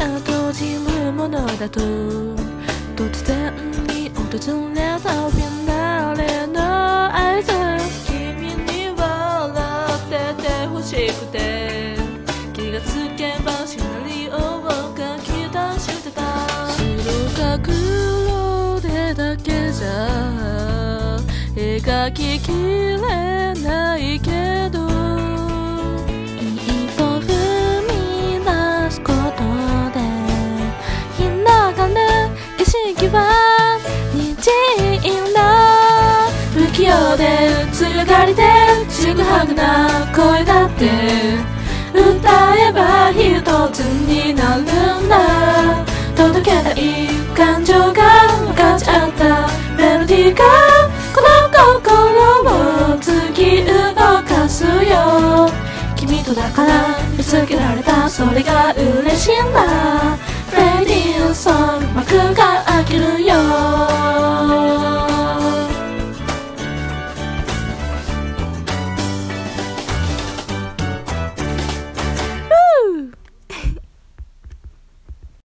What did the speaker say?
が閉じるものだと突然に訪れた誰の合図君に笑ってて欲しくて気がつけばシナリオを書き出してた白か黒でだけじゃ描ききれないけど一歩踏み出すことで広がる景色は虹色不器用で強がりでちぐはぐな声だって歌えば一つになるんだ届けたい感情が分かち合ったメロディーがこの心を突き動かすよ君とだから見つけられたそれが嬉しいんだレディオソング幕が